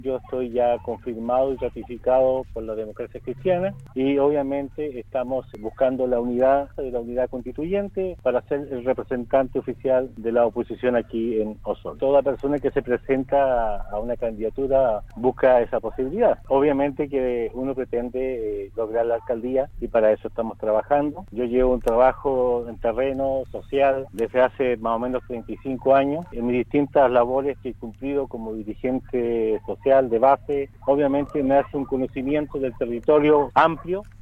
Yo estoy ya confirmado y ratificado por la Democracia Cristiana y obviamente estamos buscando la unidad constituyente para ser el representante oficial de la oposición aquí en Osorno. Toda persona que se presenta a una candidatura busca esa posibilidad. Obviamente que uno pretende lograr la alcaldía y para eso estamos trabajando. Yo llevo un trabajo en terreno social desde hace más o menos 35 años en mis distintas labores que he cumplido como dirigente social de base. Obviamente me hace un conocimiento del territorio amplio.